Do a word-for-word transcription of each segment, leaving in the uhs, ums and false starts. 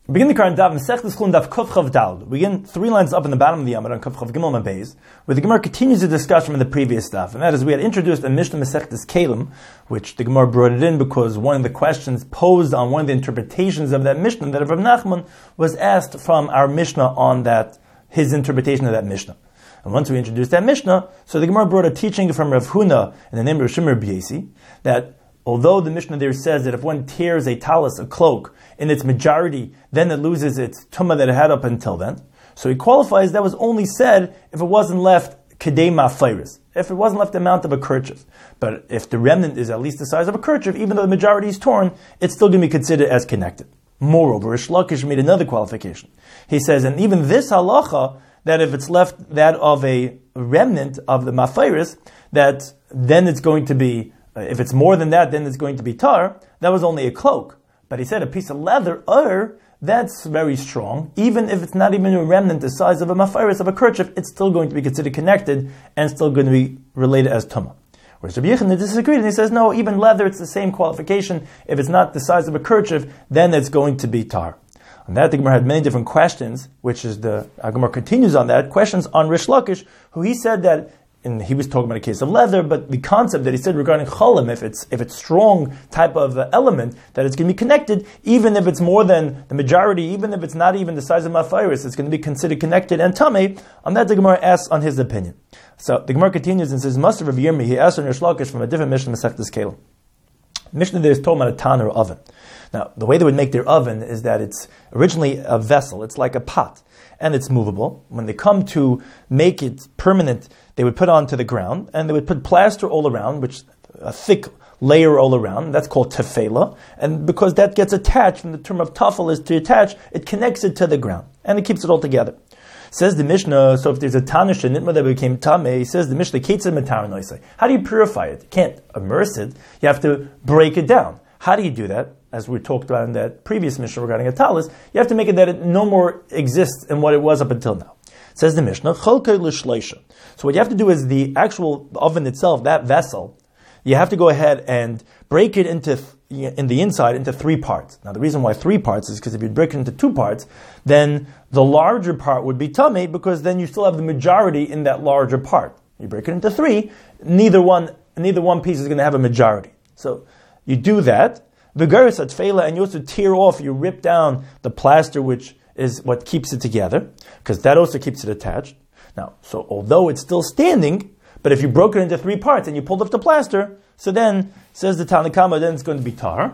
Begin the current daf Masechtas Chulin daf Kuf Chav Daled. We begin three lines up in the bottom of the Amud on Kuf Chav Gimel Mabez, where the Gemara continues the discussion from the previous daf, and that is we had introduced a Mishnah Masechtas Kalim, which the Gemara brought it in because one of the questions posed on one of the interpretations of that Mishnah that of Rav Nachman was asked from our Mishnah on that his interpretation of that Mishnah. And once we introduced that Mishnah, so the Gemara brought a teaching from Rav Huna in the name of Shimur Biesi that although the Mishnah there says that if one tears a talis, a cloak, in its majority, then it loses its tumah that it had up until then. So he qualifies that was only said if it wasn't left kedei ma'afeiris, if it wasn't left the amount of a kerchief. But if the remnant is at least the size of a kerchief, even though the majority is torn, it's still going to be considered as connected. Moreover, Rish Lakish made another qualification. He says, and even this halacha, that if it's left that of a remnant of the ma'afeiris, that then it's going to be, if it's more than that, then it's going to be tar, that was only a cloak. But he said a piece of leather, or that's very strong. Even if it's not even a remnant the size of a ma'afeiris, of a kerchief, it's still going to be considered connected and still going to be related as tumah. Whereas Rabbi Yochanan disagreed, and he says, no, even leather, it's the same qualification. If it's not the size of a kerchief, then it's going to be tar. On that, the Gemara had many different questions, which is the, our Gemara continues on that, questions on Rish Lakish, who he said that, and he was talking about a case of leather, but the concept that he said regarding cholim, if it's if it's strong type of uh, element, that it's going to be connected, even if it's more than the majority, even if it's not even the size of ma'afeiris, it's going to be considered connected and tamei. On that, the Gemara asks on his opinion. So the Gemara continues and says, Master of Yirmi, he asked on Rish Lakish from a different Mishnah, Masechtas Kalim. Mishnah there is talking about a tanner oven. Now, the way they would make their oven is that it's originally a vessel, it's like a pot, and it's movable. When they come to make it permanent, they would put onto the ground, and they would put plaster all around, which a thick layer all around. That's called tefela, and because that gets attached, from the term of tafel is to attach, it connects it to the ground, and it keeps it all together. Says the Mishnah, so if there's a tanish and nitma that became tameh, says the Mishnah, how do you purify it? You can't immerse it, you have to break it down. How do you do that? As we talked about in that previous Mishnah regarding a talis, you have to make it that it no more exists in what it was up until now. Says the Mishnah, cholkei l'shleisha. So what you have to do is the actual oven itself, that vessel, you have to go ahead and break it into, in the inside, into three parts. Now the reason why three parts is because if you break it into two parts, then the larger part would be tamei, because then you still have the majority in that larger part. You break it into three, neither one, neither one piece is going to have a majority. So you do that, v'garis atfela, and you also tear off, you rip down the plaster, which is what keeps it together, because that also keeps it attached. Now, so although it's still standing, but if you broke it into three parts and you pulled off the plaster, so then, says the Tanna Kama, then it's going to be tar.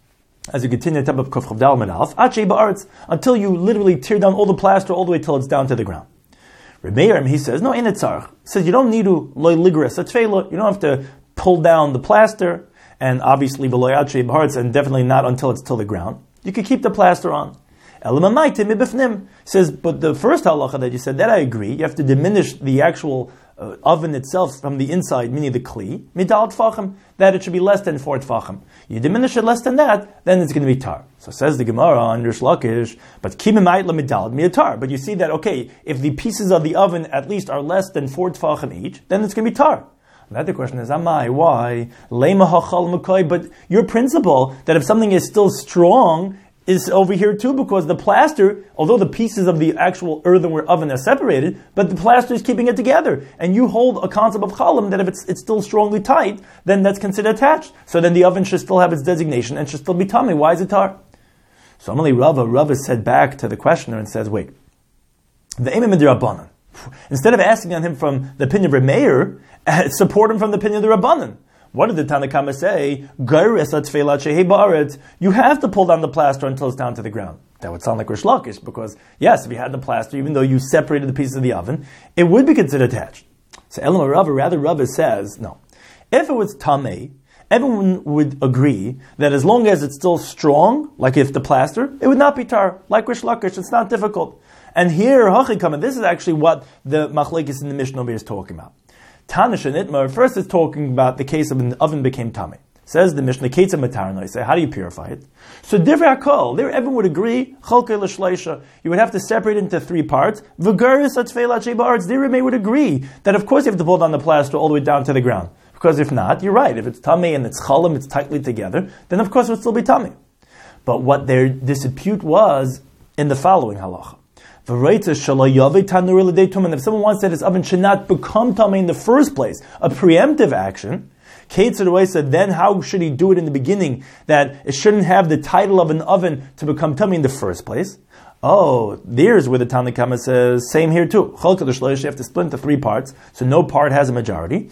As you continue the top of Kuf Chav Dal Menalf, Achei Ba'aretz, until you literally tear down all the plaster all the way till it's down to the ground. Remeir, he says, no, in it tzarch. Says you don't need to loy ligras atfela, you don't have to pull down the plaster, and obviously v'loy Achei Ba'aretz, and definitely not until it's till the ground. You could keep the plaster on. Says, but the first halacha that you said, that I agree, you have to diminish the actual uh, oven itself from the inside, meaning the kli, midal tfachim, that it should be less than four tfachim. You diminish it less than that, then it's going to be tar. So says the Gemara on Rish Lakish, but kimimait lemidal miatar. But you see that, okay, if the pieces of the oven at least are less than four tfachim each, then it's going to be tar. Now the question is, amai, why? Lema hachal mukoi, but your principle that if something is still strong, is over here too, because the plaster, although the pieces of the actual earthenware oven are separated, but the plaster is keeping it together. And you hold a concept of chalim that if it's, it's still strongly tight, then that's considered attached. So then the oven should still have its designation and should still be tamei. Why is it tar? So Amalei Rava, Rava said back to the questioner and says, wait, the Eimim Rabbanan. Instead of asking on him from the opinion of Meir, support him from the opinion of the Rabbanan. What did the Tanna Kama say? You have to pull down the plaster until it's down to the ground. That would sound like Rish Lakish, because yes, if you had the plaster, even though you separated the pieces of the oven, it would be considered attached. So Elam Rava, rather Rava says, no. If it was tamei, everyone would agree that as long as it's still strong, like if the plaster, it would not be tar. Like Rish Lakish, it's not difficult. And here, Hachikam, this is actually what the Machlekes in the Mishnah over here is talking about. Tanish and Itmar, first is talking about the case of an oven became tamei. Says the Mishnah, Ketzah Matarno, say, how do you purify it? So Divrei HaKol, there everyone would agree, Cholkei l'shleisha, you would have to separate it into three parts. V'garis atfeilat she'ba'aretz, there they would agree that of course you have to pull down the plaster all the way down to the ground. Because if not, you're right, if it's tamei and it's chalim, it's tightly together, then of course it would still be tamei. But what their dispute was, in the following halacha. And if someone wants that his oven should not become tamei in the first place, a preemptive action, said, then how should he do it in the beginning, that it shouldn't have the title of an oven to become tamei in the first place? Oh, there's where the Tanna Kama says, same here too. You have to split into three parts, so no part has a majority.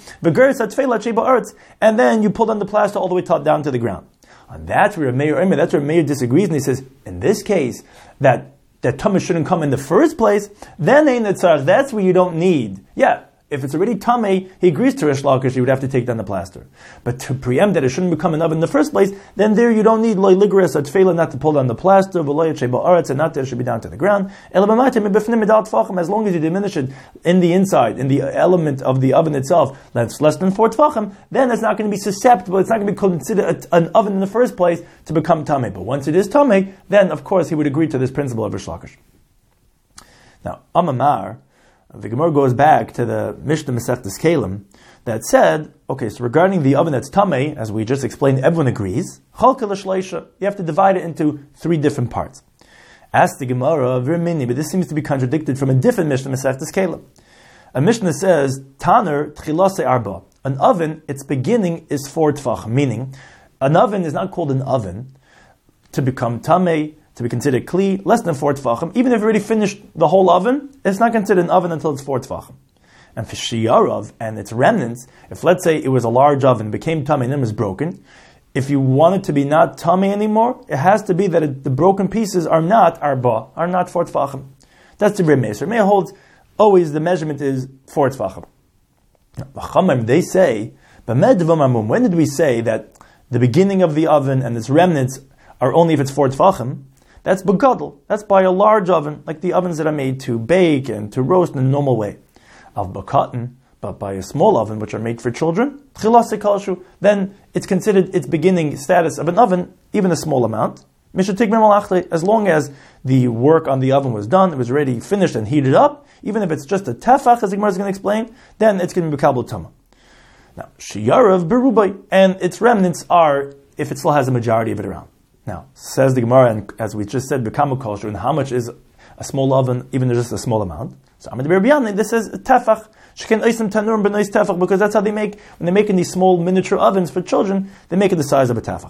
And then you pull down the plaster all the way top down to the ground. And that's where Meir, that's where Meir disagrees, and he says, in this case, that that tamei shouldn't come in the first place, then ein netzarach, that's where you don't need. Yeah, if it's already tamei, he agrees to Rish Lakish, you would have to take down the plaster. But to preempt that it shouldn't become an oven in the first place, then there you don't need loy ligris at tefillah, not to pull down the plaster, v'loy sheba aretz, and not that it should be down to the ground. As long as you diminish it in the inside, in the element of the oven itself, that's less than four tfachim, then it's not going to be susceptible, it's not going to be considered an oven in the first place to become tamei. But once it is tamei, then of course he would agree to this principle of Rish Lakish. Now, Amamar, the Gemara goes back to the Mishnah Masechtas Kelim that said, okay, so regarding the oven that's tamei, as we just explained, everyone agrees. Chalka l'shleisha, you have to divide it into three different parts. Ask the Gemara, Virmini, but this seems to be contradicted from a different Mishnah Masechtas Kelim. A Mishnah says, Taner tchilase arba. An oven, its beginning is four tfach, meaning an oven is not called an oven to become tamei, to be considered kli, less than four tfachim. Even if you already finished the whole oven, it's not considered an oven until it's four tfachim. And for shiyarav and its remnants, if let's say it was a large oven, became tamei and then was broken, if you want it to be not tamei anymore, it has to be that it, the broken pieces are not arba, are not four tfachim. That's the Reb Meir. Reb Meir holds always the measurement is four tfachim. They say, when did we say that the beginning of the oven and its remnants are only if it's four tfachim? That's begadol. That's by a large oven, like the ovens that are made to bake and to roast in a normal way. Av bakatan, but by a small oven, which are made for children, then it's considered its beginning status of an oven, even a small amount. As long as the work on the oven was done, it was already finished and heated up, even if it's just a tefach, as the Gemara is going to explain, then it's going to be kabel tama. Now, shiyarav berubai, and its remnants are if it still has a majority of it around. Now, says the Gemara, and as we just said, bekamu kosher, and how much is a small oven, even if it's just a small amount? So, this is tefach. Because that's how they make, when they're making these small miniature ovens for children, they make it the size of a tefach.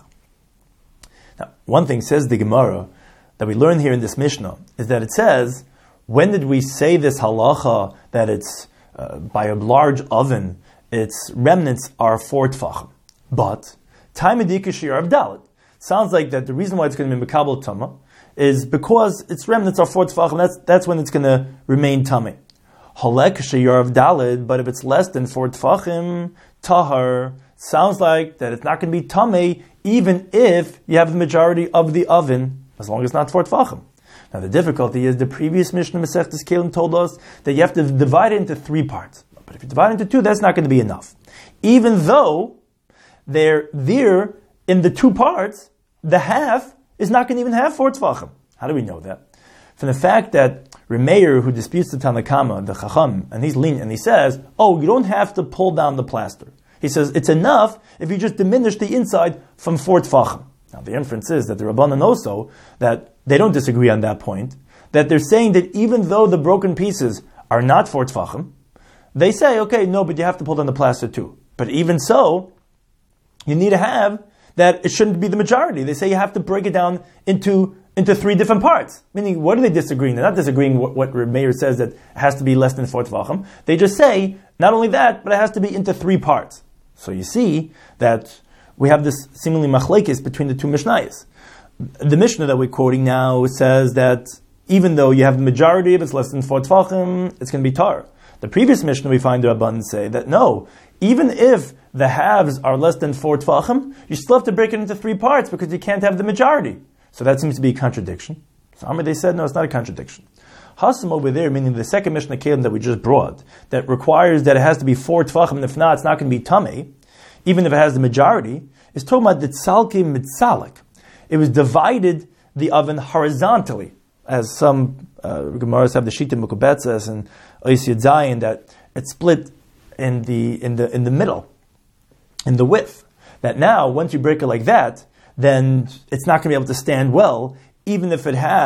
Now, one thing says the Gemara that we learn here in this Mishnah is that it says, when did we say this halacha that it's uh, by a large oven, its remnants are four tfachim? But time edikashir of dalit. Sounds like that the reason why it's going to be mekabel tama is because its remnants are four tfachim. That's that's when it's going to remain tamei. Halek sheyarav dalid, but if it's less than four tfachim, tahar. Sounds like that it's not going to be tamei even if you have the majority of the oven, as long as it's not four tfachim. Now the difficulty is the previous Mishnah Masechtas Kelim told us that you have to divide it into three parts. But if you divide it into two, that's not going to be enough. Even though they're there in the two parts, the half is not going to even have four tfachim. How do we know that? From the fact that Reb Meir, who disputes the Tanna Kama, the Chacham, and he's lenient, and he says, oh, you don't have to pull down the plaster. He says, it's enough if you just diminish the inside from four tfachim. Now the inference is that the Rabbanan also, that they don't disagree on that point, that they're saying that even though the broken pieces are not four tfachim, they say, okay, no, but you have to pull down the plaster too. But even so, you need to have that it shouldn't be the majority. They say you have to break it down into into three different parts. Meaning, what are they disagreeing? They're not disagreeing what, what Reb Meir says that it has to be less than four tvachim. They just say, not only that, but it has to be into three parts. So you see that we have this seemingly machlekes between the two Mishnayos. The Mishnah that we're quoting now says that even though you have the majority of it's less than four tvachim, it's going to be tar. The previous Mishnah we find the Rabbanan say that no, even if the halves are less than four tvachim, you still have to break it into three parts because you can't have the majority. So that seems to be a contradiction. So they said, no, it's not a contradiction. Hasam over there, meaning the second Mishnah Kelim that we just brought, that requires that it has to be four tvachim, and if not, it's not going to be tamei, even if it has the majority, is talking about the tzalki mitzalik. It was divided the oven horizontally, as some uh, Gemaras have the Shita Mukabetzes and Ois Yud Zayin, that it split in the in the in the middle, in the width. That now, once you break it like that, then it's not going to be able to stand well, even if it has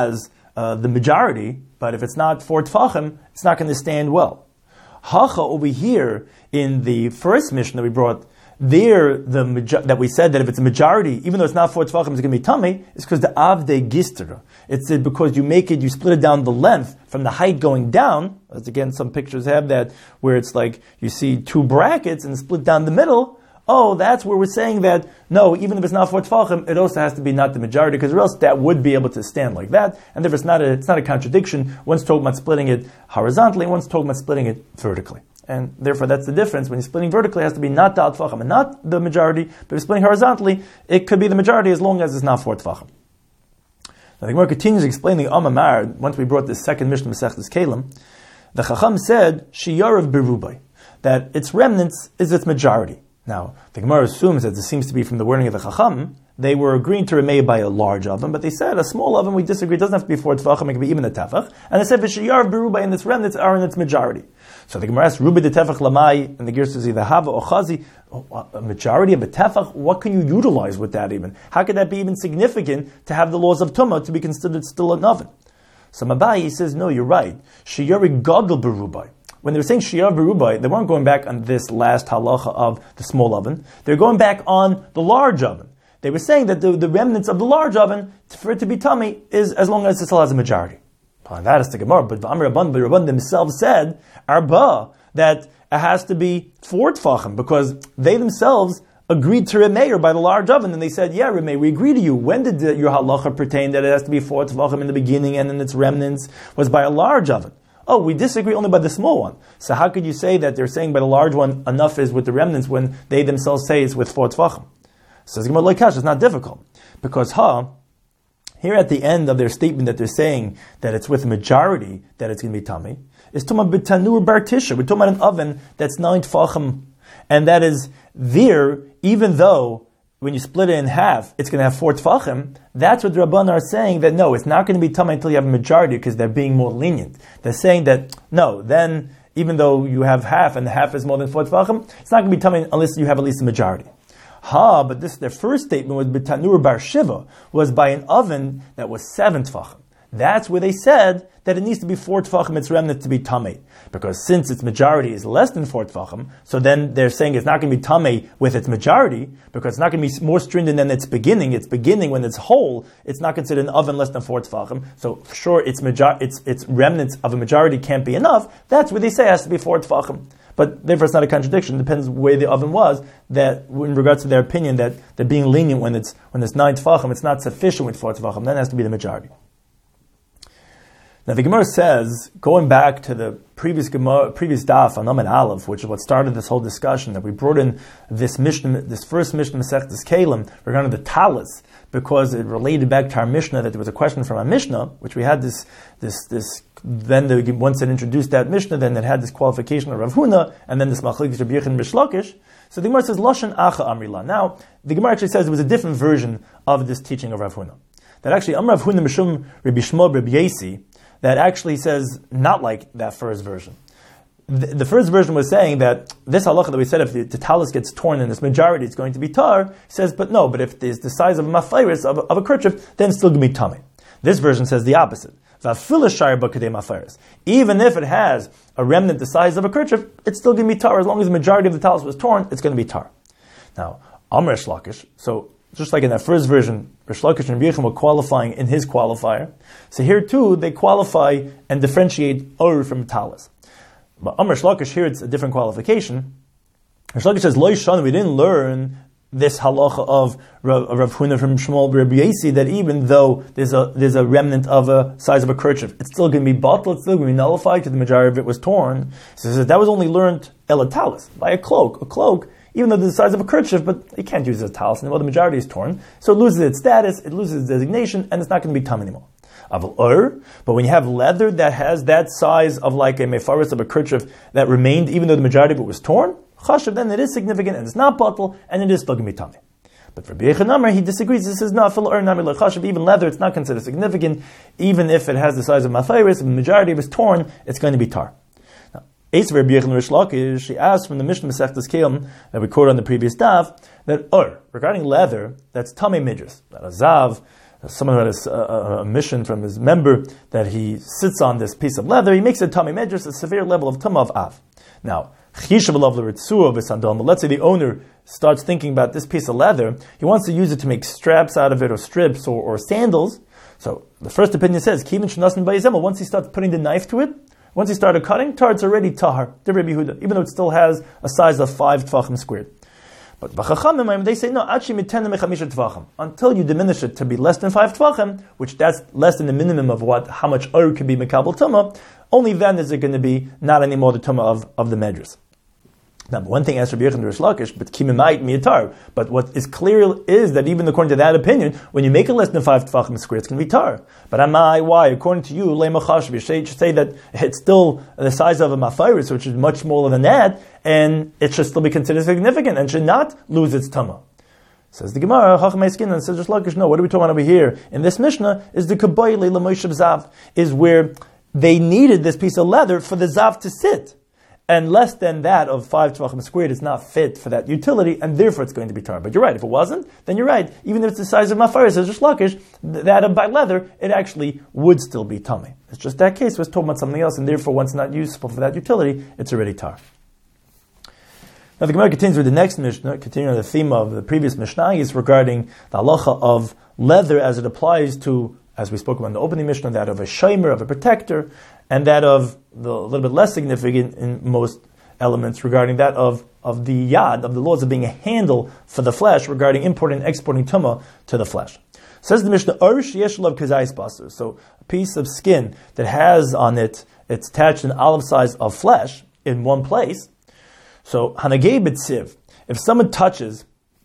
uh, the majority, but if it's not four tefachim, it's not going to stand well. Hacha over here in the first mission that we brought, there the that we said that if it's a majority, even though it's not four tefachim, it's going to be tummy, it's because the avde gistera. It's because you make it, you split it down the length from the height going down. As again, some pictures have that where it's like you see two brackets and split down the middle. Oh, that's where we're saying that, no, even if it's not four tefachim, it also has to be not the majority, because or else that would be able to stand like that. And if it's not a, it's not a contradiction. One's talking about splitting it horizontally, one's talking about splitting it vertically. And therefore that's the difference. When you're splitting vertically, it has to be not the tefachim and not the majority. But if you're splitting horizontally, it could be the majority as long as it's not four tefachim. Now the Gemara continues explaining Amamar. Once we brought this second Mishnah Masechtas Kelim, the Chacham said, Shiyarav Berubai, that its remnants is its majority. Now, the Gemara assumes that this seems to be from the wording of the Chacham. They were agreeing to remain by a large oven, but they said a small oven, we disagree, it doesn't have to be four tefachim, it can be even a tefach. And they said, V'shiyar berubai, and its remnants are in its majority. So the Gemara asks, Rubi de tefach lamai, and the Gemara says either hava or chazi, a majority of a tefach, what can you utilize with that even? How could that be even significant to have the laws of tumah to be considered still an oven? So Mabai says, no, you're right. Shiyari gadol berubai. When they were saying Shiyar Berubai, they weren't going back on this last halacha of the small oven. They're going back on the large oven. They were saying that the, the remnants of the large oven, for it to be tummy, is as long as it still has a majority. And that is the Gemara. But Amr Rabban, but Rabban themselves said, Arba, that it has to be four tefachim, because they themselves agreed to Remeir by the large oven, and they said, yeah, Remeir, we agree to you. When did the, your halacha pertain that it has to be four tefachim in the beginning, and then its remnants was by a large oven? Oh, we disagree only by the small one. So how could you say that they're saying by the large one enough is with the remnants when they themselves say it's with four tefachim? Says Gemara Loikash, it's not difficult. Because ha, here at the end of their statement that they're saying that it's with a majority that it's going to be tummy, is talking about b'tanur bar tisha. We're talking about an oven that's nine tefachim, and that is there, even though when you split it in half, it's going to have four tefachim. That's what the Rabban are saying, that no, it's not going to be tummy until you have a majority, because they're being more lenient. They're saying that, no, then, even though you have half, and the half is more than four tefachim, it's not going to be tummy unless you have at least a majority. Ha, but this, their first statement was b'tanur bar shiva, was by an oven that was seven tefachim. That's where they said that it needs to be four tefachim, its remnant to be tamei. Because since its majority is less than four tefachim, so then they're saying it's not going to be tamei with its majority, because it's not going to be more stringent than its beginning. Its beginning, when it's whole, it's not considered an oven less than four tefachim. So for sure, its, major- its, its remnants of a majority can't be enough. That's where they say it has to be four tefachim. But therefore it's not a contradiction. It depends where the oven was, that in regards to their opinion that they're being lenient when it's when it's nine tefachim, it's not sufficient with four tefachim, then it has to be the majority. Now the Gemara says, going back to the previous Gemara, previous daf on Amud Aleph, which is what started this whole discussion, that we brought in this Mishnah, this first Mishnah Masechtas Kelim regarding the talis, because it related back to our Mishnah that there was a question from our Mishnah, which we had this this this. Then the, once it introduced that Mishnah, then it had this qualification of Rav Huna, and then this Machlokes Rabbi Yochanan Rish Lakish. So the Gemara says Lashon Acha Amrila. Now the Gemara actually says it was a different version of this teaching of Rav Huna. That actually Amr Rav Huna Mishum Rabbi Shmuel Rabbi Yasi, that actually says not like that first version. The, the first version was saying that this halacha that we said, if the, the talus gets torn in its majority, it's going to be tar. Says, but no, but if it's the size of a mafairis, of, of a kerchief, then it's still going to be tummy. This version says the opposite. Even if it has a remnant the size of a kerchief, it's still going to be tar. As long as the majority of the talus was torn, it's going to be tar. Now, Amr Rish Lakish, so just like in that first version, Rish Lakish and Rabbi Yochanan were qualifying in his qualifier. So here too, they qualify and differentiate Ur from talus. But Amr Rish Lakish, here it's a different qualification. Rish Lakish says, Lo Yishan, we didn't learn this halacha of Rav, Rav Huna from Shmuel Rabbi Yasi, that even though there's a there's a remnant of a size of a kerchief, it's still going to be bottled, it's still going to be nullified because the majority of it was torn. So he says that was only learned elatalis, by a cloak. A cloak, even though it's the size of a kerchief, but you can't use it as a talis, and well, the majority is torn, so it loses its status, it loses its designation, and it's not going to be tam anymore. But when you have leather that has that size of like a mefaris of a kerchief that remained, even though the majority of it was torn, chashav, then it is significant, and it's not bottle, and it is still going to be tummy. But for Rabbi Yochanan, he disagrees. This is not fil ur nami chashav. Even leather, it's not considered significant. Even if it has the size of mathiris, if the majority of it is torn, it's going to be tar. Now, Eis Rabbi Yochanan Rish Lakish, she asked from the Mishnah Masechtas Kelim that we quoted on the previous daf, that ur, regarding leather, that's tummy midras, that a zav, someone who had a, a, a mission from his member that he sits on this piece of leather, he makes a tummy medrus, a severe level of tumah of av. Now, let's say the owner starts thinking about this piece of leather, he wants to use it to make straps out of it, or strips, or, or sandals. So the first opinion says, once he starts putting the knife to it, once he started cutting, tar, it's already tahar, even though it still has a size of five tvachim squared. But b'chachamim, they say, no, until you diminish it to be less than five tvachim, which that's less than the minimum of what how much ur can be mekabel tumah, only then is it going to be not anymore the tumah of, of the medrus. Now, one thing as Rabbi Yochanan Rish Lakish, but kimimait miyatar. But what is clear is that even according to that opinion, when you make it less than five tefachim square, it's going to be tar. But amai, why? According to you, leimachashv, you should say that it's still the size of a mafiris, which is much smaller than that, and it should still be considered significant and should not lose its tumah. Says the Gemara, Chachamei Skin, and says Rish Lakish, no, what are we talking about over here? In this Mishnah, is the kaboy leila moshav zav, is where they needed this piece of leather for the zav to sit. And less than that of five tvachim squared is not fit for that utility, and therefore it's going to be tar. But you're right, if it wasn't, then you're right. Even if it's the size of mafaris, says Rish Lakish, that of by leather, it actually would still be tummy. It's just that case was talking about something else, and therefore once not useful for that utility, it's already tar. Now the Gemara continues with the next Mishnah, continuing on the theme of the previous Mishnah, is regarding the halacha of leather as it applies to, as we spoke about in the opening Mishnah, that of a shomer, of a protector, and that of the a little bit less significant in most elements regarding that of, of the yad, of the laws of being a handle for the flesh regarding importing and exporting tumah to the flesh. Says the Mishnah, Arish Yeshlav Kazais Basar. So a piece of skin that has on it, it's attached an olive size of flesh in one place. So Hanagei B'tziv, if someone touches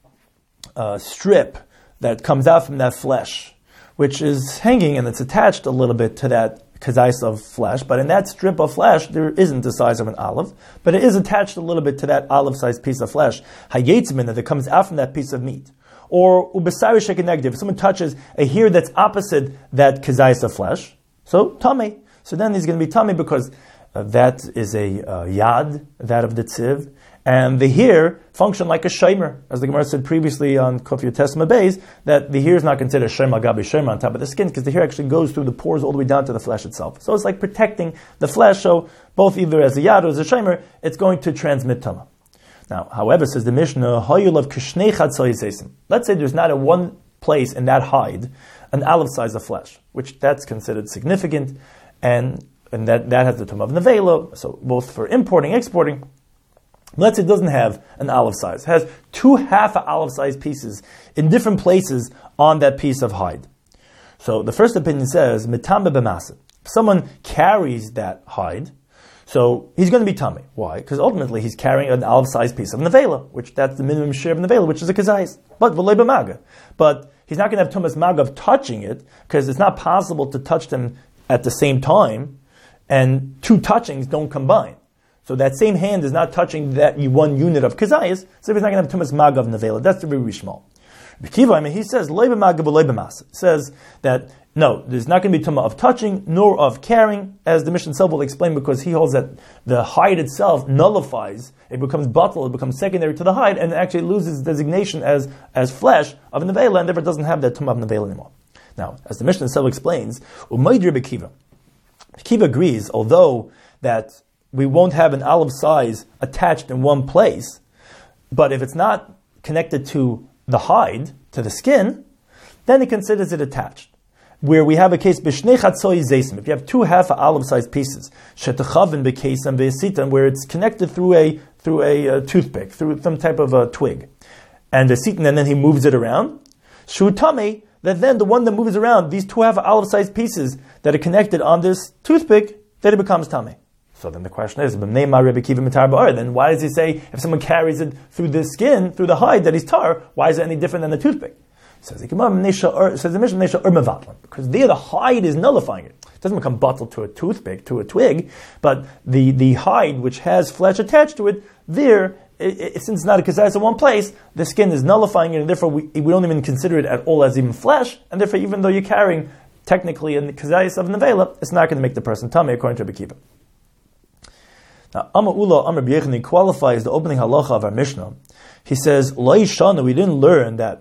a strip that comes out from that flesh, which is hanging and it's attached a little bit to that kazais of flesh, but in that strip of flesh, there isn't the size of an olive, but it is attached a little bit to that olive-sized piece of flesh. Hayetzmin, that comes out from that piece of meat. Or ubesari shekenegdiv, if someone touches a hair that's opposite that kazais of flesh, so tummy. So then he's going to be tummy because uh, that is a uh, yad, that of the tziv, and the hair function like a shomer, as the Gemara said previously on Kof Yotesma Beis, that the hair is not considered a shomer gabi shomer on top of the skin, because the hair actually goes through the pores all the way down to the flesh itself. So it's like protecting the flesh, so both either as a yad or as a shomer, it's going to transmit tumah. Now, however, says the Mishnah, let's say there's not in one place in that hide an olive size of flesh, which that's considered significant, and, and that, that has the tumah of nevela, so both for importing, exporting. Let's say it doesn't have an olive size. It has two half olive size pieces in different places on that piece of hide. So the first opinion says, Mitamba b'masa. If someone carries that hide, so he's going to be tummy. Why? Because ultimately he's carrying an olive size piece of nevela, which that's the minimum share of nevela, which is a kazais. But v'lei b'maga. But he's not going to have tumas maga of touching it, because it's not possible to touch them at the same time, and two touchings don't combine. So that same hand is not touching that one unit of kazayas, so he's not going to have tumas maga of nevela. That's the very small. Kiva, I mean, he says loiba maga v'loiba mas. Says that no, there's not going to be tumah of touching nor of carrying, as the Mishnah itself will explain, because he holds that the hide itself nullifies, it becomes bottle, it becomes secondary to the hide, and it actually loses designation as as flesh of nevela, and therefore doesn't have that tumah of nevela anymore. Now, as the Mishnah itself explains, umaydir bekiva. Kiva agrees, although that we won't have an olive size attached in one place, but if it's not connected to the hide, to the skin, then he considers it attached. Where we have a case, b'shnei chatzoi zeisim, if you have two half olive-sized pieces, shetachavin b'keisam v'esitam, where it's connected through a through a uh, toothpick, through some type of a twig, and v'esitam, and then he moves it around, shutame, that then the one that moves around, these two half olive-sized pieces that are connected on this toothpick, then it becomes tameh. So then the question is, then why does he say if someone carries it through the skin, through the hide, that he's tar? Why is it any different than the toothpick? Says the says the Mishnah, because there the hide is nullifying it. It doesn't become bottled to a toothpick, to a twig, but the, the hide which has flesh attached to it, there, it, it, since it's not a kazayas in one place, the skin is nullifying it, and therefore we, we don't even consider it at all as even flesh, and therefore even though you're carrying technically in the kazayas of nevela, it's not going to make the person tummy according to Rabbi Kiva. Now, Amar Ula, Amar B'yechani qualifies the opening halacha of our Mishnah. He says, Lo yishana, we didn't learn that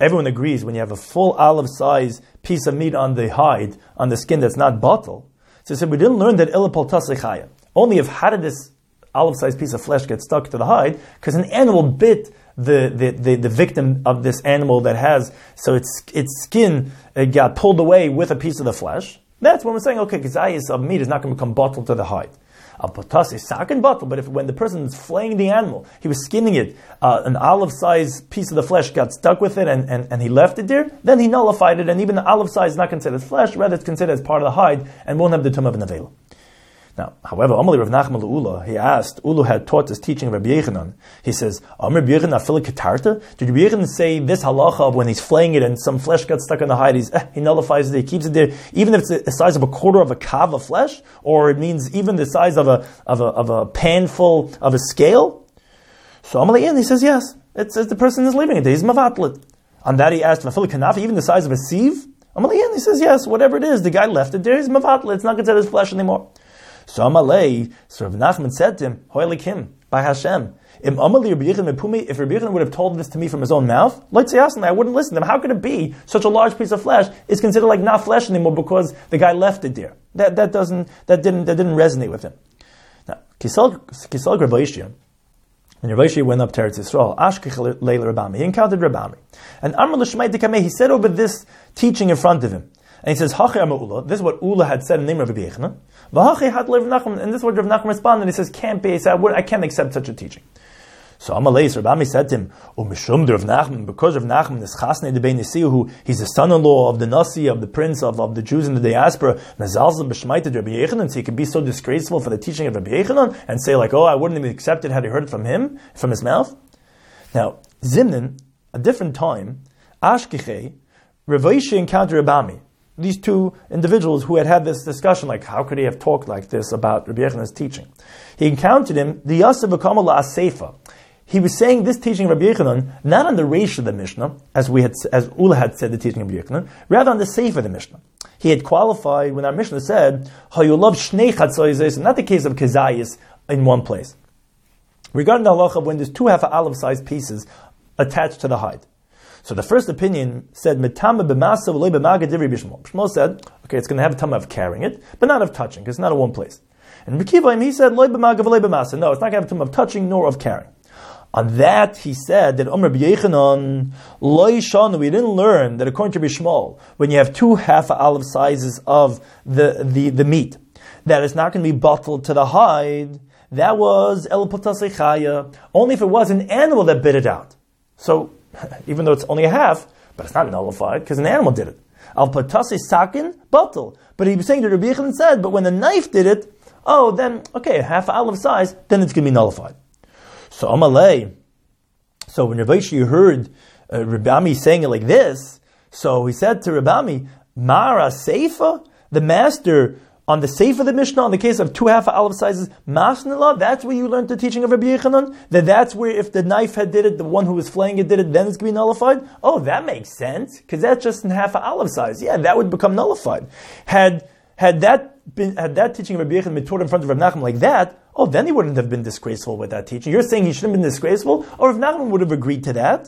everyone agrees when you have a full olive size piece of meat on the hide, on the skin that's not bottle. So he said, we didn't learn that illa poltasei chaya. Only if how did this olive sized piece of flesh get stuck to the hide? Because an animal bit the, the, the, the victim of this animal that has, so its its skin it got pulled away with a piece of the flesh. That's when we're saying, okay, kizayis of meat is not going to become bottle to the hide. Al potas is sack and bottle, but if when the person is flaying the animal, he was skinning it, uh, an olive-sized piece of the flesh got stuck with it, and, and, and he left it there, then he nullified it, and even the olive size is not considered as flesh, rather it's considered as part of the hide, and won't have the tumah of an avela. Now, however, Amalei Rav Nachman Ula, he asked, Ulu had taught this teaching of Rabbi Yechanan. He says, Amr Rabbi Yechanan afil ketarta? Did Rabbi Yechanan say this halacha of when he's flaying it and some flesh got stuck in the hide, he's, eh, he nullifies it, he keeps it there, even if it's the size of a quarter of a kav of flesh, or it means even the size of a of a of a pan full of a scale? So Amalei, he says yes. It says the person is leaving it there. He's mavatlet. On that he asked, afil kanafi, even the size of a sieve? Amalei, he says yes. Whatever it is, the guy left it there. He's mavatlet. It's not considered as flesh anymore. So Amalei, so Rav Nachman said to him, Hoylikim, by Hashem, if Rabbi Yechanan would have told this to me from his own mouth, let's say I wouldn't listen to him. How could it be such a large piece of flesh is considered like not flesh anymore because the guy left it there? That that doesn't that didn't that didn't resonate with him. Now, Kisal Kisal Rav Aishia, when Rav Aishia went up to Eretz Yisrael, Ashkech Leila Rabami, he encountered Rabami, and Amr L'Shmei Dekameh, he said over this teaching in front of him. And he says, Hachi Amar Ula, this is what Ula had said in the name of Rabbi Yechanan. V'hachi had Rav Nachman, and this is what Rav Nachman responded. He says, can't be, he said, I can't accept such a teaching. So Amalei, so Rabbi said to him, O Mishum de Rav Nachman, because Rav Nachman is Chasnei de Bein Nisihu, he's the son-in-law of the Nasi, of the prince of, of the Jews in the diaspora, Mezalzel b'shmaited Rabbi Yechanan, so he could be so disgraceful for the teaching of Rabbi Yechanan, and say like, oh, I wouldn't even accept it had he heard it from him, from his mouth. Now, Zimnan, a different time, Ashkechei, Rav Aishia encountered Rabami. These two individuals who had had this discussion, like how could he have talked like this about Rabbi Yechanan's teaching? He encountered him, the Yasser v'kamal la'aseifa. He was saying this teaching of Rabbi Yechanan, not on the Reish of the Mishnah, as we had, as Ula had said the teaching of Rabbi Yechanan, rather on the Seif of the Mishnah. He had qualified when our Mishnah said, "Hayulav shnei chatzayis," not the case of kezayis in one place. Regarding the halacha of when there's two half olive-sized pieces attached to the hide. So the first opinion said, Mitama b'masa v'loi b'maga divrei b'shmuel. Shmuel said, okay, it's going to have a tama of carrying it, but not of touching, because it's not in one place. And Rekivaim, he said, loi b'maga v'loi b'masa. No, it's not going to have a tama of touching nor of carrying. On that, he said that Omer b'yechanan, loi shanu, we didn't learn that according to Bishmol, when you have two half olive sizes of the, the, the meat, that it's not going to be bottled to the hide. That was el potasei chaya, only if it was an animal that bit it out. So, even though it's only a half, but it's not nullified because an animal did it. Al patasi sakin batal. But he was saying that Rabbi Yechanan said, but when the knife did it, oh, then okay, half olive size, then it's going to be nullified. So Amalei. So when Rabbi Aishia heard uh, Rabami saying it like this, so he said to Rabami, Mara Seifa, the master. On the Seif of the Mishnah, on the case of two half olive sizes, Masnala, that's where you learned the teaching of Rabbi Yechanan? That that's where if the knife had did it, the one who was flaying it did it, then it's going to be nullified? Oh, that makes sense, because that's just in half an olive size. Yeah, that would become nullified. Had had that been had that teaching of Rabbi Yechanan been taught in front of Rav Nachman like that, oh, then he wouldn't have been disgraceful with that teaching. You're saying he shouldn't have been disgraceful? Or Rav Nachman would have agreed to that?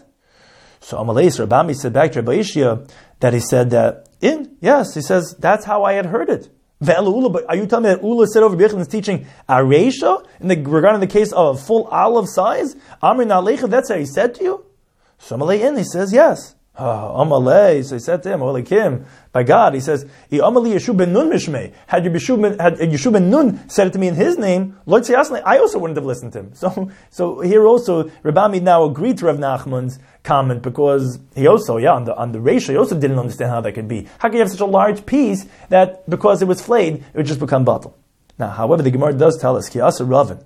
So Amalei Rabami said back to Rabbi Aishia that he said that, in, yes, he says, that's how I had heard it. But are you telling me that Ula said over B'Yechanan's teaching Areisha in the regarding the case of a full olive size? Amri Nalecha, that's how he said to you? So Amalei in, he says yes. Oh, Amalei, so he said to him, Olikim, by God, he says, Amalei Yeshua ben Nun mishmei. Had Yeshua ben, had Yeshua ben Nun said it to me in his name, Lord Seyasne, I also wouldn't have listened to him. So, so here also, Rabami now agreed to Rav Nachman's comment because he also, yeah, on the on the ratio, he also didn't understand how that could be. How can you have such a large piece that because it was flayed, it would just become bottle? Now, however, the Gemara does tell us, Ki asa Ravin,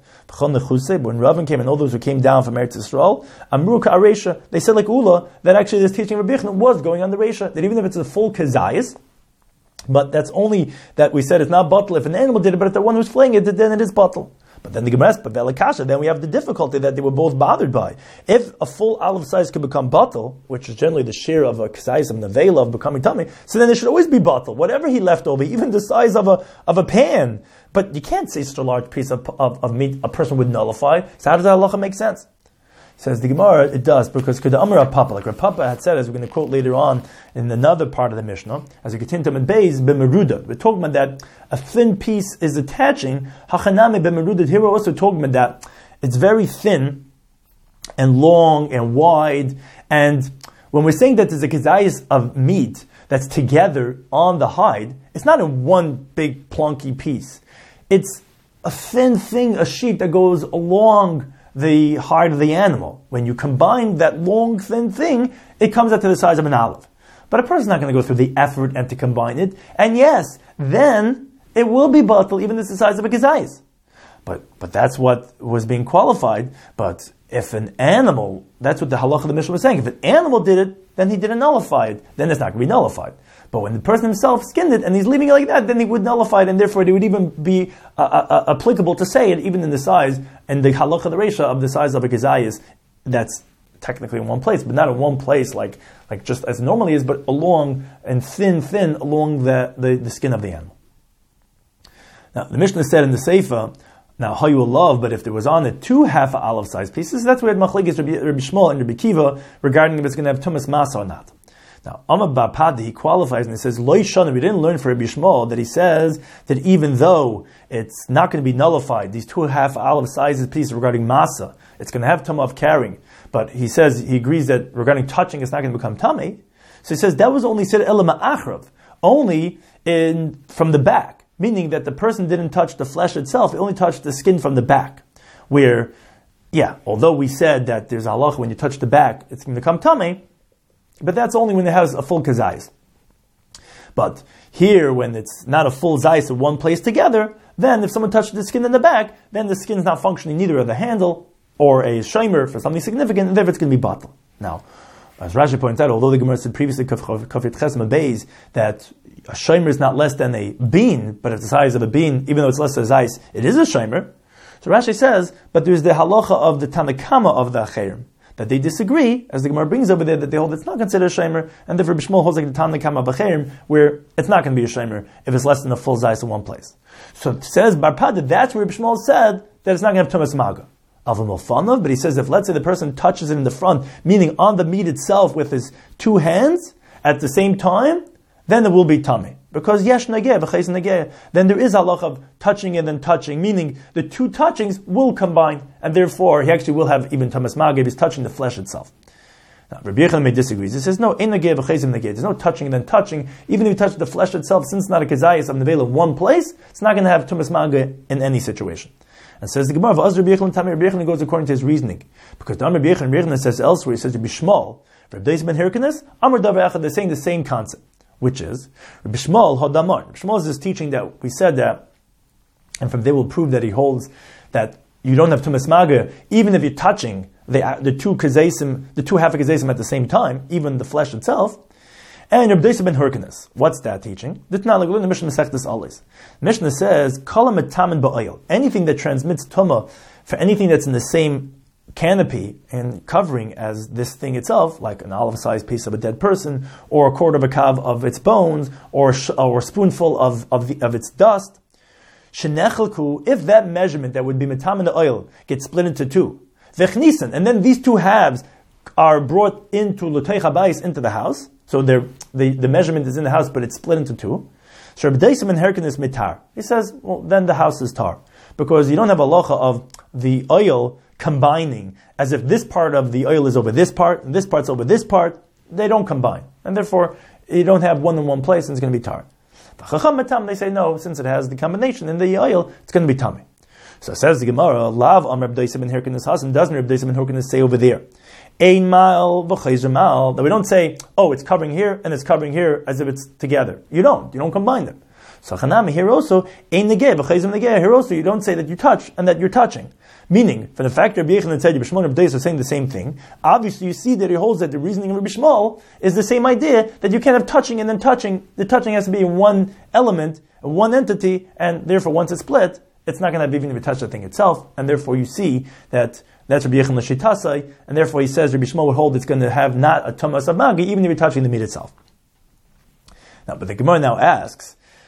when Ravin came and all those who came down from Eretz Yisrael, Amru Ka'aresha, they said like Ula, that actually this teaching of Rabbi Yechanan was going on the Resha, that even if it's a full Kazayas, but that's only that we said it's not bottle if an animal did it, but if the one who's flaying it, then it is bottle. But then the Gemara says, Belakasha, then we have the difficulty that they were both bothered by. If a full olive size could become bottle, which is generally the share of a size of nevela of becoming tummy, so then it should always be bottle. Whatever he left over, even the size of a of a pan. But you can't say such a large piece of, of, of meat a person would nullify. So how does that halacha make sense? Says the Gemara, it does, because Kada Amar Papa, like Rav Papa had said, as we're going to quote later on in another part of the Mishnah, as we continue to Beis, B'meruda. We're talking about that a thin piece is attaching, Hachanami B'meruda. Here we're also talking about that it's very thin and long and wide, and when we're saying that there's a kezayis of meat that's together on the hide, it's not in one big plunky piece. It's a thin thing, a sheet that goes along the hide of the animal. When you combine that long, thin thing, it comes out to the size of an olive. But a person's not going to go through the effort and to combine it. And yes, then it will be batal, even if it's the size of a kezayis. But but that's what was being qualified. But if an animal, that's what the halacha of the Mishnah was saying, if an animal did it, then he didn't nullify it, then it's not going to be nullified. But when the person himself skinned it and he's leaving it like that, then he would nullify it, and therefore it would even be uh, uh, applicable to say it, even in the size, and the halacha, the reisha of the size of a kezayis, that's technically in one place, but not in one place like like just as it normally is, but along and thin, thin along the, the, the skin of the animal. Now, the Mishnah said in the Seifa, now, how you will love, but if there was on it two half olive sized pieces, that's where Machlekes Rabbi, Rabbi Shmuel and Rabbi Kiva regarding if it's going to have tumas masa or not. Now, Amar Bapadi, he qualifies and he says, Lo Yishana, we didn't learn for Rabbi Shmuel that he says that even though it's not going to be nullified, these two half olive sized pieces regarding masa, it's going to have tumah of carrying, but he says, he agrees that regarding touching, it's not going to become tummy. So he says that was only said Elam Achrav, only in from the back. Meaning that the person didn't touch the flesh itself, it only touched the skin from the back. Where, yeah, although we said that there's a halacha when you touch the back, it's going to become tummy, but that's only when it has a full kezayis. But here, when it's not a full zayis in one place together, then if someone touched the skin in the back, then the skin is not functioning neither as a handle or a shomer for something significant, and therefore it's going to be batal. Now, as Rashi points out, although the Gemara said previously Kafir Chesma Beis that a shomer is not less than a bean, but it's the size of a bean, even though it's less than a zayis, it is a shomer. So Rashi says, but there's the halacha of the Tanakama of the Acherim, that they disagree, as the Gemara brings over there, that they hold it's not considered a shomer, and therefore Bishmol holds like the Tanakama of Acherim, where it's not going to be a shomer if it's less than a full zayis in one place. So it says Barpada, that's where Bishmol said that it's not going to have Tumas Maga. But he says if let's say the person touches it in the front, meaning on the meat itself with his two hands at the same time, then it will be tummy. Because yesh negeh, v'cheis negeh, then there is halach of touching and then touching, meaning the two touchings will combine, and therefore he actually will have even tumas maga if he's touching the flesh itself. Now, Rabbi Yochanan may disagree. He says, no, ein negeh v'cheis negeh. There's no touching and then touching. Even if you touch the flesh itself, since it's not a kezayis of nevela in one place, it's not going to have tumas maga in any situation. And says the Gemara, Rabbi Yochanan goes according to his reasoning. Because the Rabbi Yochanan says elsewhere, he says Rabbi Shmuel, Rabbi Deis ben Hirkanes, Amar Davar Echad, they're saying the same concept, which is Rabbi Shmuel Hodamar. Rabbi Shmuel is this teaching that we said that, and from there we'll prove that he holds that you don't have tumas maga, even if you're touching the the two kazesim, the two half of kazesim at the same time, even the flesh itself. And Rabbi Deis ben Hirkanes, what's that teaching? The Mishnah Masechtas Always. Mishnah says, Kala metamin ba'oil. Anything that transmits tumah for anything that's in the same canopy and covering as this thing itself, like an olive-sized piece of a dead person, or a quarter of a kav of its bones, or a, sh- or a spoonful of of, the, of its dust. Shenechelku, if that measurement that would be metamin the oil gets split into two, vechnisen, and then these two halves are brought into l'tei chabayis, into the house. So the the measurement is in the house, but it's split into two. So Rabbi Deis ben Hirkanes mitar. He says, well, then the house is tar. Because you don't have a halacha of the oil combining, as if this part of the oil is over this part, and this part's over this part. They don't combine. And therefore, you don't have one in one place, and it's going to be tar. They say, no, since it has the combination in the oil, it's going to be tummy. So says the Gemara, Lav Am Rabbi Deis ben Hirkanes Hasan, doesn't Rabbi Deis ben Hirkanes say over there, Ein mal v'chayzer mal, that we don't say, oh, it's covering here and it's covering here as if it's together. You don't. You don't combine them. So Chanami, here also, Ein negeh v'chayzer negeh, here also you don't say that you touch and that you're touching. Meaning, from the fact that Rabbi Yochanan said Rabbi Shmuel and Rabbi Deis are saying the same thing, obviously you see that he holds that the reasoning of Rabbi Shmuel is the same idea, that you can't have touching and then touching. The touching has to be in one element, one entity, and therefore once it's split, it's not going to have even if you touch the thing itself, and therefore you see that that's Rabbi Yochanan l'shitasai, and therefore he says Rabbi Shmuel would hold it's going to have not a tumas of magi, even if you're touching the meat itself. Now, but the Gemara now asks,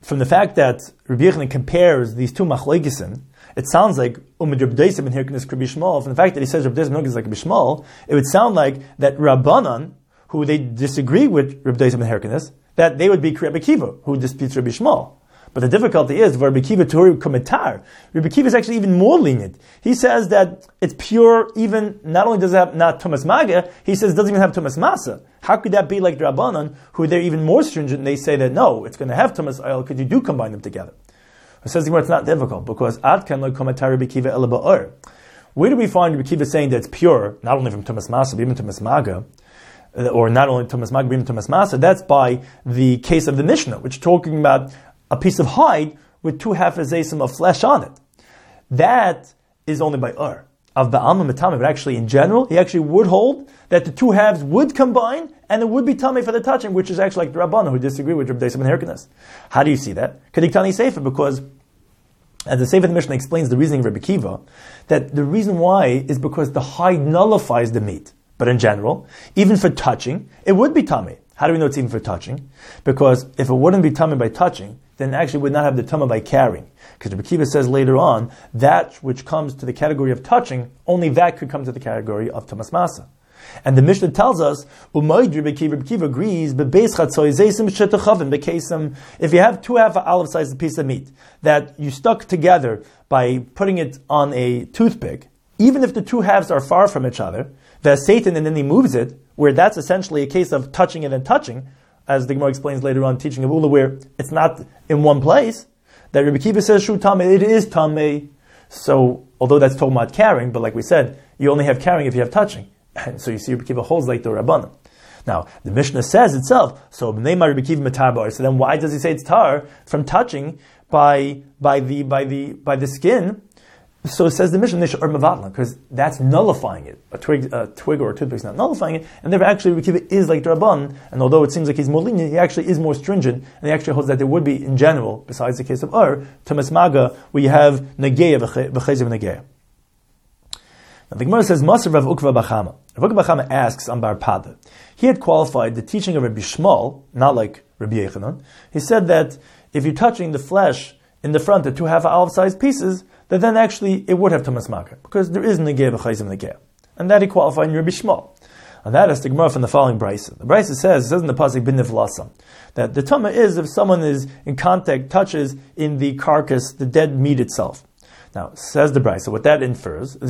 from the fact that Rabbi Yochanan compares these two machlokesen, it sounds like Umid Rabbi Deisa ben Hirkinis Rabbi Shmuel. From the fact that he says Rabbi Deisa ben Hirkinis like Rabbi Shmuel, it would sound like that Rabbanan, who they disagree with Rabbi Deisa ben Hirkinis, that they would be Rabbi Kiva, who disputes Rabbi Shmuel. But the difficulty is, Rabbi Kiva Torah Komentar, Rabbi Kiva is actually even more lenient. He says that it's pure, even, not only does it have not Tumas Maga, he says it doesn't even have Tumas Masa. How could that be like Rabbanan, who they're even more stringent, and they say that no, it's going to have Tumas Oil, because you do combine them together. It says it's not difficult, because Ad Kan Lo Komentar Rabbi Kiva Ela Ba'or. Where do we find Rabbi Kiva saying that it's pure, not only from Tumas Masa, but even Tumas Maga, or not only Tumas Maga, but even Tumas Masa? That's by the case of the Mishnah, which is talking about a piece of hide with two half azesim of flesh on it. That is only by Ur. Of Ba'alma Matame, but actually in general, he actually would hold that the two halves would combine and it would be Tameh for the touching, which is actually like the Rabbanan who disagree with Rabbi Deisa ben Hirkinis. How do you see that? Kediktani Sefer, because as the Sefer the Mishnah explains the reasoning of Rabbi Kiva, that the reason why is because the hide nullifies the meat. But in general, even for touching, it would be Tameh. How do we know it's even for touching? Because if it wouldn't be Tameh by touching, then it actually would not have the Tumah by carrying. Because Rabbi Kiva says later on, that which comes to the category of touching, only that could come to the category of Tumas Masa. And the Mishnah tells us, Umayd Rabbi Kiva, Rabbi Kiva agrees, if you have two half olive sized piece of meat that you stuck together by putting it on a toothpick, even if the two halves are far from each other, the Satan and then he moves it, where that's essentially a case of touching and then touching, as the Gemara explains later on, teaching a Ula where it's not in one place, that Rabbi Kiva says, Shu Tameh, it is Tameh. So, although that's talking about carrying, but like we said, you only have carrying if you have touching. And so you see Rabbi Kiva holds like the Rabbanan. Now, the Mishnah says itself, so B'nei Rabbi Kiva Matar, so then why does he say it's tar from touching by by the by the by the skin? So it says the Mishnah, because that's nullifying it. A twig, a twig or a toothpick is not nullifying it, and therefore actually Rabbi Kiva is like the Rabban, and although it seems like he's more lenient, he actually is more stringent, and he actually holds that there would be, in general, besides the case of Ur, Tumas Maga, where you have Negeya v'chezev Negeya. Now the Gemara says, Masr Rav Ukva Bachama. Rav Ukva Bachama asks on Bar Pada. He had qualified the teaching of Rabbi Shmuel, not like Rabbi Yochanan. He said that if you're touching the flesh in the front, the two half olive-sized pieces, that then actually it would have Tumas Maga, because there is Negeya v'chayzim Negeya. And that he qualified in Rabbi Shmuel. And that is the Gemara from the following Brisa. The Brisa says, it says in the Pasuk, Bin Niflasam, that the Tumah is if someone is in contact, touches in the carcass, the dead meat itself. Now, says the Brisa, what that infers is,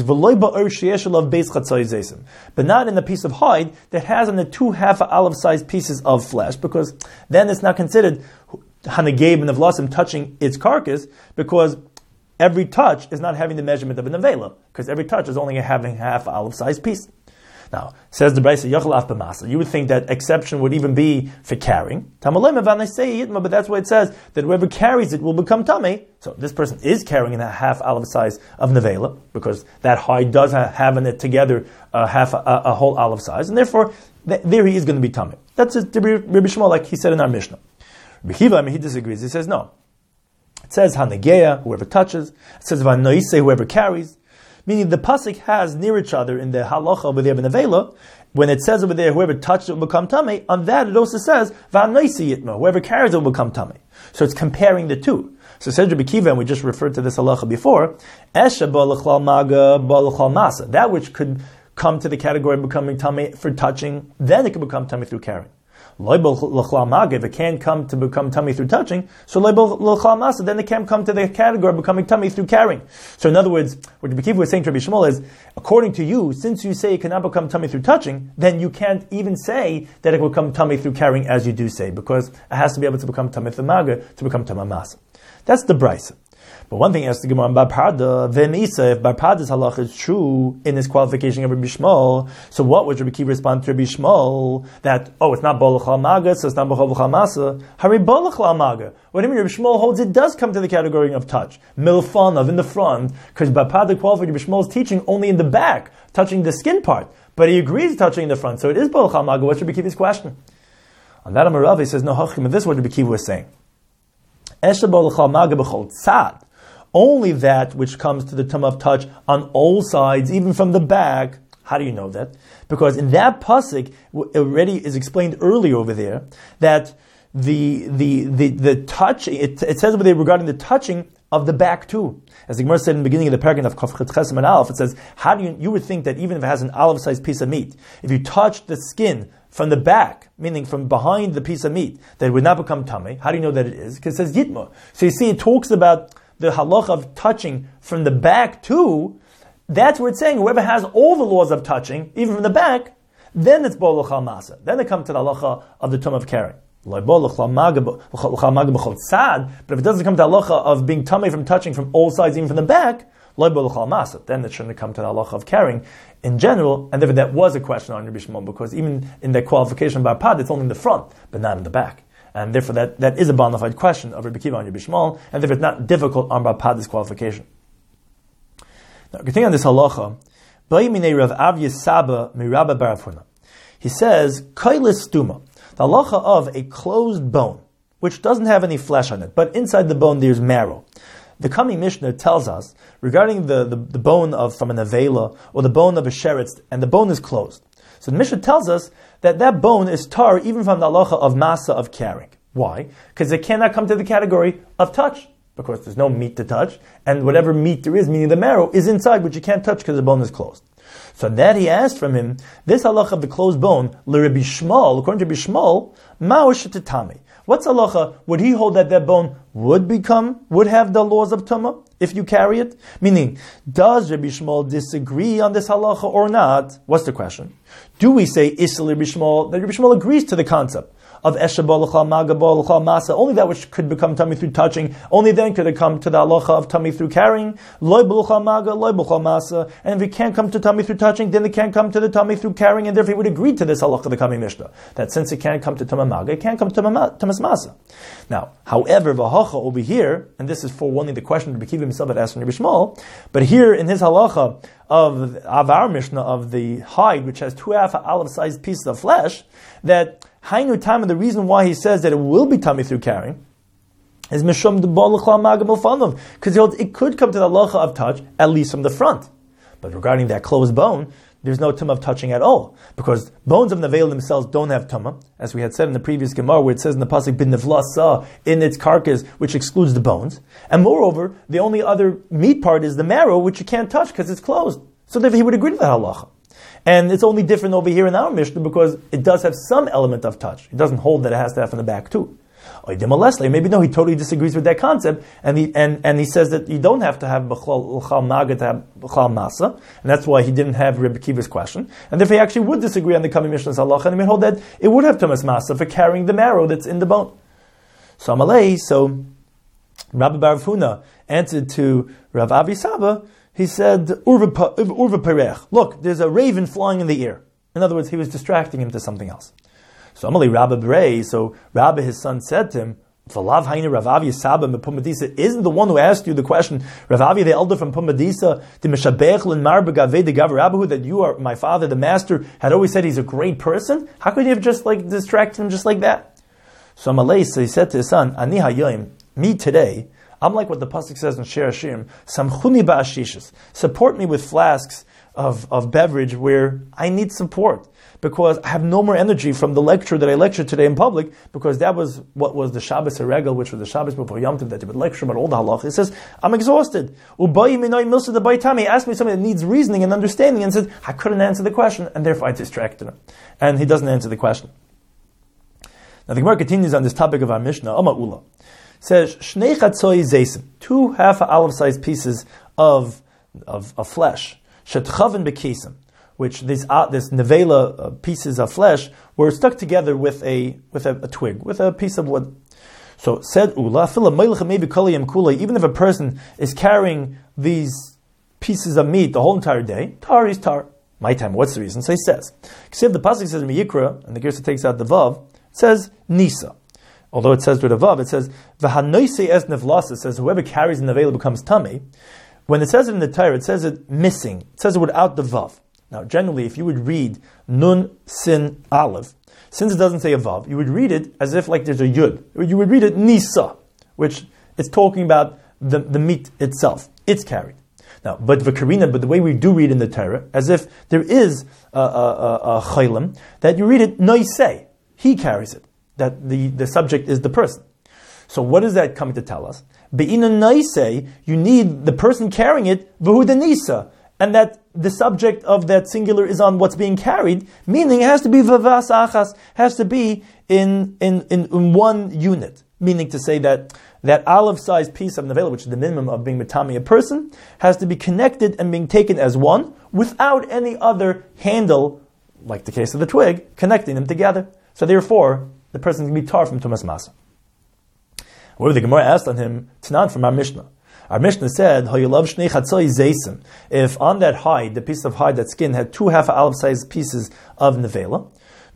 but not in a piece of hide that has on the two half olive-sized pieces of flesh, because then it's not considered Hanegeb and Niflasim touching its carcass, because every touch is not having the measurement of an avela, because every touch is only having half olive-sized piece. Now, says the Brisa, Yachalaf b'masa. You would think that exception would even be for carrying. But that's why it says that whoever carries it will become tamei. So this person is carrying a half olive size of nevela, because that hide does have in it together a half a, a whole olive size, and therefore th- there he is going to be tamei. That's just Rabbi Shmuel, like he said in our Mishnah. Rabbi Kiva, I mean, he disagrees. He says no. It says Hanegeya, whoever touches. It says Vanoise, whoever carries. Meaning the pasuk has near each other in the halacha over there in the Nevela, when it says over there, whoever touches it will become tamei, on that it also says, Vanoise yitma, whoever carries it will become tamei. So it's comparing the two. So says Rabbi Kiva, and we just referred to this halacha before, Esha ba'lechal maga ba'lechal masa, that which could come to the category of becoming tamei for touching, then it can become tamei through carrying. If it can't come to become tummy through touching, so then it can't come to the category of becoming tummy through carrying. So in other words, what Rabbi Kiva was saying to Rabbi Shmuel is, according to you, since you say it cannot become tummy through touching, then you can't even say that it will become tummy through carrying as you do say, because it has to be able to become tummy through maga to become tummy masa. That's the brisa. But one thing has to go on Bar Parda, V'misa, if Bar Parda's halach is true in his qualification of Rabbi Shmuel, so what would Rabbi Kiva respond to Rabbi Shmuel? That, oh, it's not Bolachal Maga, so it's not Bolachal Masa. Hari Bolachal Maga. What do you mean? Rabbi Shmuel holds it does come to the category of touch. Milfanav, in the front, because Bar Parda qualified Rabbi Shmuel's teaching only in the back, touching the skin part. But he agrees touching in the front, so it is Bolachal Maga. What's Rabbi Kiva's question? On that Amarav, says, no, Hachim, this is what Rabbi Kiva was saying. Esha Bolachal Maga b'chol tzad. Only that which comes to the tumah of touch on all sides, even from the back. How do you know that? Because in that pasuk, already is explained earlier over there, that the the the the touch. It, it says regarding the touching of the back too. As the Gemara said in the beginning of the paragraph of Kaf Chet Chesem and Aleph, it says, how do you you would think that even if it has an olive-sized piece of meat, if you touch the skin from the back, meaning from behind the piece of meat, that it would not become tamei? How do you know that it is? Because it says yitma. So you see, it talks about the halacha of touching from the back too. That's where it's saying whoever has all the laws of touching, even from the back, then it's bo l'chal masa. Then they come to the halacha of the tum of carrying. But if it doesn't come to the halacha of being tamei from touching from all sides, even from the back, then it shouldn't come to the halacha of carrying in general. And therefore that was a question on Rabbi Shimon, because even in that qualification by pad, it's only in the front, but not in the back. And therefore that, that is a bona fide question of Rabbi Kiva on Rabbi Shimon, and therefore it's not difficult on Pad's qualification. Now, continuing on this halacha, he says, Kailis stuma, the halacha of a closed bone, which doesn't have any flesh on it, but inside the bone there's marrow. The Kami Mishnah tells us regarding the, the, the bone of from an avela or the bone of a sheretz, and the bone is closed. So the Mishnah tells us that that bone is tar even from the halacha of masa of carrying. Why? Because it cannot come to the category of touch, because there's no meat to touch, and whatever meat there is, meaning the marrow, is inside, which you can't touch because the bone is closed. So that he asked from him, this halacha of the closed bone, l'Rabbi Shmuel, according to Rabbi Shmuel, ma'u shetetami. What's halacha? Would he hold that that bone would become, would have the laws of tumah if you carry it? Meaning, does Rabbi Shmuel disagree on this halacha or not? What's the question? Do we say Isel Rabbi Shmuel, that Rabbi Shmuel agrees to the concept of Eshabal L'chal Magabal L'chal Masa, only that which could become tummy through touching, only then could it come to the halacha of tummy through carrying, Loi B'L'chal Maga, Loi B'L'chal Masa, and if it can't come to tummy through touching, then it can't come to the tummy through carrying, and therefore he would agree to this halacha of the Kami Mishnah, that since it can't come to Tumah Maga, it can't come to Tumas Masa. Now, however, V'Hacha over here, and this is forewarning the question to Rabbi Kiva himself had asked from Rabbi Shmuel, but here in his halacha of, of our Mishnah, of the hide, which has two half olive-sized pieces of flesh, that Hainu Tama, the reason why he says that it will be tummy through carrying, is Mishum the Bolachla Magam Fanov, because it could come to the halacha of touch, at least from the front. But regarding that closed bone, there's no tumah of touching at all, because bones of Nevel themselves don't have tumah, as we had said in the previous Gemara, where it says in the pasuk bin nevlasa in its carcass, which excludes the bones. And moreover, the only other meat part is the marrow, which you can't touch because it's closed. So therefore he would agree to that halacha. And it's only different over here in our Mishnah because it does have some element of touch. It doesn't hold that it has to have in the back too. Maybe no, he totally disagrees with that concept, and he and, and he says that you don't have to have b'chal maga to have b'chal masa, and that's why he didn't have Rebbe Kiva's question, and therefore he actually would disagree on the Kami Mishnah's halacha, and he would hold that it would have tumas masa for carrying the marrow that's in the bone. So Amalei, so Rabbi Bar Huna answered to Rav Avi Saba. He said, Urva perech. Look, there's a raven flying in the air. In other words, he was distracting him to something else. So Amalei Rabbi Berei, so Rabbi, his son, said to him, Valav Hainu Rav Avi Saba Pumbedisa, isn't the one who asked you the question, Rav Avi, the elder from Pumbedisa, the Meshabech Lin Mar Begavei the Gav Rabbahu, that you are my father, the master, had always said he's a great person? How could you have just like distracted him just like that? So Amalei, so he said to his son, Ani Hayoim, me today, I'm like what the pasuk says in Shir Hashirim, Samchuni ba'ashishas. Support me with flasks of, of beverage where I need support, because I have no more energy from the lecture that I lectured today in public, because that was what was the Shabbos Haregel, which was the Shabbos before Yom Tov, that they would lecture about all the halach. He says, I'm exhausted. Ubayi minoi milsa the baytam. He asked me something that needs reasoning and understanding, and says, I couldn't answer the question, and therefore I distracted him. And he doesn't answer the question. Now the Gemara continues on this topic of our Mishnah, Ama Ula. Says shnei chatzoi zeisim, two half olive-sized pieces of of, of flesh, shetchaven bekisim, which these uh, this nevela uh, pieces of flesh were stuck together with a with a, a twig, with a piece of wood. So said Ula, maybe kula, even if a person is carrying these pieces of meat the whole entire day, tar is tar. My time. What's the reason? So he says, if the pasuk says Miyikra, and the Gersa takes out the vav, it says Nisa. Although it says with a vav, it says v'hanoisei es nevlas. It says whoever carries an nevela becomes tamei. When it says it in the Torah, it says it missing. It says it without the vav. Now, generally, if you would read nun sin aleph, since it doesn't say a vav, you would read it as if like there's a yud. You would read it nisa, which is talking about the, the meat itself. It's carried. Now, but v'karina, but the way we do read in the Torah, as if there is a, a, a, a chaylim, that you read it noisei. He carries it. that the, the subject is the person. So what is that coming to tell us? Be'ina naise, you need the person carrying it, v'hu denisa, and that the subject of that singular is on what's being carried, meaning it has to be vavas achas, has to be in, in, in, in one unit. Meaning to say that that olive-sized piece of nevela, which is the minimum of being mitami a person, has to be connected and being taken as one, without any other handle, like the case of the twig, connecting them together. So therefore, the person can be tar from tumas masa. However, the Gemara asked on him, Tanan from our Mishnah. Our Mishnah said, if on that hide, the piece of hide, that skin, had two half olive-sized pieces of nevela,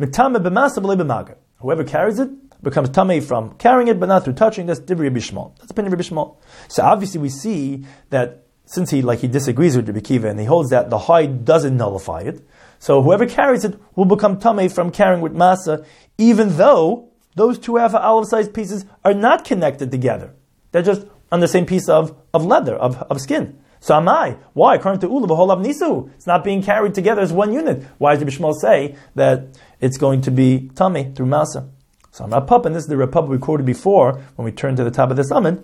whoever carries it becomes tamei from carrying it, but not through touching. That's Divri Rabbi Shmuel. That's opinion of Rabbi Shmuel. So obviously we see that since he like he disagrees with Rabbi Kiva and he holds that the hide doesn't nullify it, so whoever carries it will become tamei from carrying with masa, even though those two half olive-sized pieces are not connected together. They're just on the same piece of, of leather, of, of skin. So am I. Why? According to Ula, b'holav nisu. It's not being carried together as one unit. Why does Rabbi Shmuel say that it's going to be tamei through masa? So I'm Rav, and this is the Rav we quoted before when we turned to the top of the summit.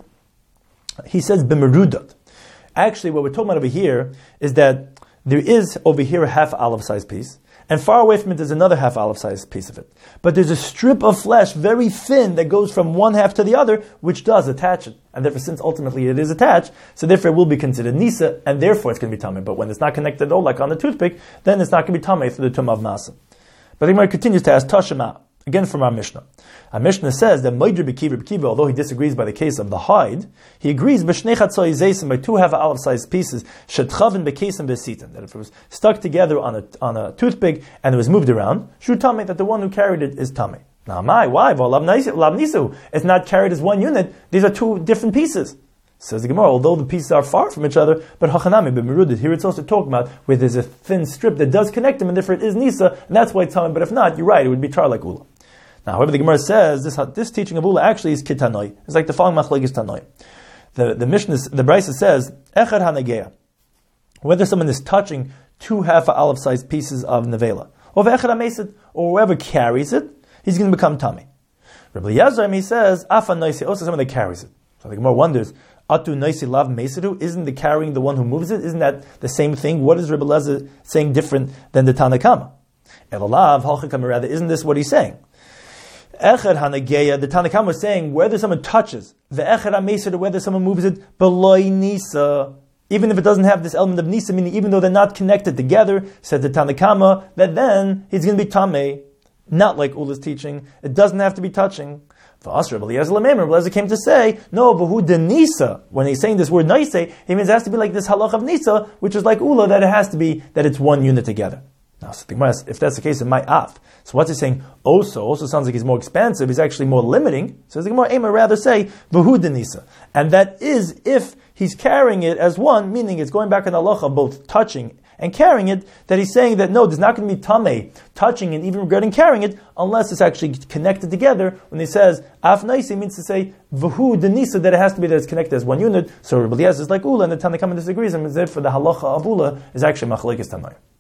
He says b'merudot. Actually, what we're talking about over here is that there is over here a half olive-sized piece, and far away from it there's another half olive-sized piece of it. But there's a strip of flesh, very thin, that goes from one half to the other, which does attach it. And therefore, since ultimately it is attached, so therefore it will be considered nisa, and therefore it's going to be tamei. But when it's not connected at all, like on the toothpick, then it's not going to be tamei through the tum of masa. But the Gemara continues to ask Tashema. Again from our Mishnah. Our Mishnah says that Moed Rabbi Kiva, Rabbi Kiva, although he disagrees by the case of the hide, he agrees b'shnei chatzoi zeisim, by two half olive-sized pieces, shetchavin b'kesim b'sitan, that if it was stuck together on a on a toothpick and it was moved around, shu tamei, that the one who carried it is tamei. Now, my why? V'olav nisu. It's not carried as one unit. These are two different pieces. Says the Gemara, although the pieces are far from each other, but hachanami b'merudit. Here it's also talking about where there's a thin strip that does connect them, and therefore it is nisa, and that's why it's tamei. But if not, you're right, it would be tar like ula. Now, however, the Gemara says this this teaching of ula actually is kitanoi. It's like the following machlokes tanoi. The the Mishnah, the Brisa says echad hanageya, whether someone is touching two half olive-sized pieces of nevela, or echad hamesit, or whoever carries it, he's going to become tamei. Rabbi Yazar, he says afa noisi, also someone that carries it. So the Gemara wonders, atu noisi lav mesidu, isn't the carrying the one who moves it? Isn't that the same thing? What is Rabbi Lazar saying different than the Tanakama? Elalav halchakam, rather, isn't this what he's saying? Echad hanageya, the Tanakam was saying whether someone touches the echad hamesed, or whether someone moves it beloy nisa, even if it doesn't have this element of nisa, meaning even though they're not connected together, said the Tanakama, that then he's going to be tamei, not like Ula's teaching. It doesn't have to be touching. V'asra b'liyaz l'meimer, Eliezer came to say no, but who the nisa? When he's saying this word naise, he means it has to be like this halach of nisa, which is like Ula, that it has to be that it's one unit together. Now, so if that's the case, it might af. So what's he saying? Also, also sounds like he's more expansive. He's actually more limiting. So the Gemara Eimer rather say v'hu denisa, and that is if he's carrying it as one, meaning it's going back in the halacha both touching and carrying it. That he's saying that no, there's not going to be tamei touching and even regarding carrying it unless it's actually connected together. When he says af naisi, means to say v'hu denisa, that it has to be that it's connected as one unit. So Rabbi Eliezer is like Ula, and the Tanakh disagrees, and therefore the halacha of Ula is actually machlekes tanai.